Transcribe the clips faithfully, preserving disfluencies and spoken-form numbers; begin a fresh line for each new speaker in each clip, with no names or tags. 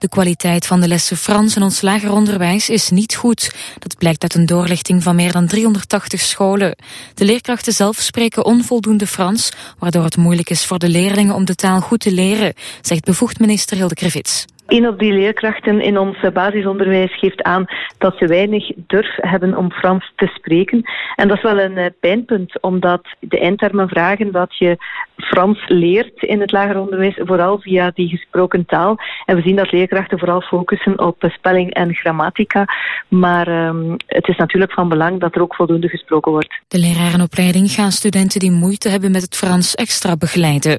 De kwaliteit van de lessen Frans in ons lager onderwijs is niet goed. Dat blijkt uit een doorlichting van meer dan driehonderdtachtig scholen. De leerkrachten zelf spreken onvoldoende Frans, waardoor het moeilijk is voor de leerlingen om de taal goed te leren, zegt bevoegd minister Hilde Krevits.
Een op die leerkrachten in ons basisonderwijs geeft aan dat ze weinig durf hebben om Frans te spreken. En dat is wel een uh, pijnpunt, omdat de eindtermen vragen dat je Frans leert in het lager onderwijs, vooral via die gesproken taal. En we zien dat leerkrachten vooral focussen op spelling en grammatica. Maar um, het is natuurlijk van belang dat er ook voldoende gesproken wordt.
De lerarenopleiding gaan studenten die moeite hebben met het Frans extra begeleiden.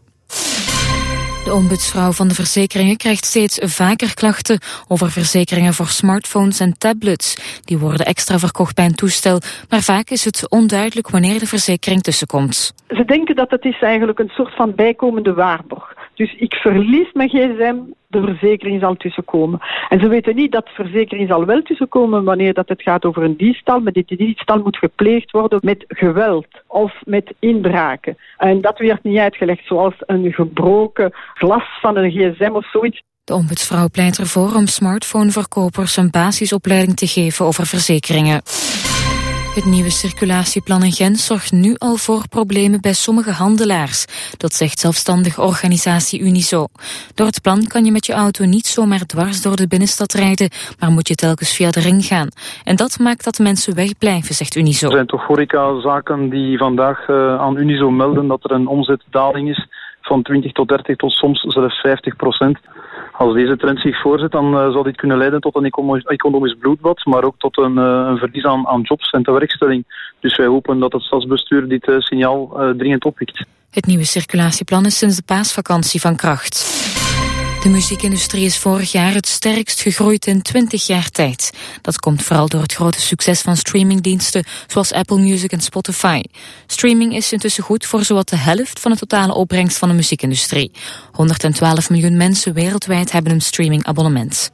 De ombudsvrouw van de verzekeringen krijgt steeds vaker klachten over verzekeringen voor smartphones en tablets. Die worden extra verkocht bij een toestel, maar vaak is het onduidelijk wanneer de verzekering tussenkomt.
Ze denken dat het is eigenlijk een soort van bijkomende waarborg. Dus ik verlies mijn gsm, de verzekering zal tussenkomen. En ze weten niet dat de verzekering zal wel tussenkomen wanneer dat het gaat over een diefstal. Maar die diefstal moet gepleegd worden met geweld of met inbraken. En dat werd niet uitgelegd, zoals een gebroken glas van een gsm of zoiets.
De ombudsvrouw pleit ervoor om smartphoneverkopers een basisopleiding te geven over verzekeringen. Het nieuwe circulatieplan in Gent zorgt nu al voor problemen bij sommige handelaars. Dat zegt zelfstandige organisatie Unizo. Door het plan kan je met je auto niet zomaar dwars door de binnenstad rijden, maar moet je telkens via de ring gaan. En dat maakt dat mensen wegblijven, zegt Unizo.
Er zijn toch horecazaken die vandaag uh, aan Unizo melden dat er een omzetdaling is van twintig tot dertig tot soms zelfs vijftig procent. Als deze trend zich voorzet, dan uh, zal dit kunnen leiden tot een economisch bloedbad, maar ook tot een, uh, een verlies aan, aan jobs en tewerkstelling. Dus wij hopen dat het stadsbestuur dit uh, signaal uh, dringend oppikt.
Het nieuwe circulatieplan is sinds de paasvakantie van kracht. De muziekindustrie is vorig jaar het sterkst gegroeid in twintig jaar tijd. Dat komt vooral door het grote succes van streamingdiensten zoals Apple Music en Spotify. Streaming is intussen goed voor zowat de helft van de totale opbrengst van de muziekindustrie. honderdtwaalf miljoen mensen wereldwijd hebben een streamingabonnement.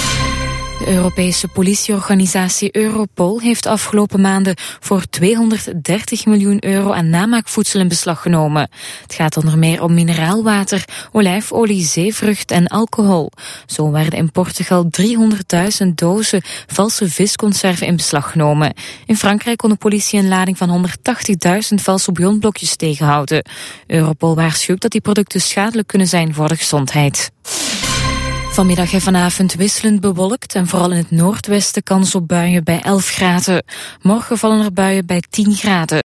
De Europese politieorganisatie Europol heeft afgelopen maanden voor tweehonderddertig miljoen euro aan namaakvoedsel in beslag genomen. Het gaat onder meer om mineraalwater, olijfolie, zeevrucht en alcohol. Zo werden in Portugal driehonderdduizend dozen valse visconserven in beslag genomen. In Frankrijk kon de politie een lading van honderdtachtigduizend valse bouillonblokjes tegenhouden. Europol waarschuwt dat die producten schadelijk kunnen zijn voor de gezondheid. Vanmiddag en vanavond wisselend bewolkt en vooral in het noordwesten kans op buien bij elf graden. Morgen vallen er buien bij tien graden.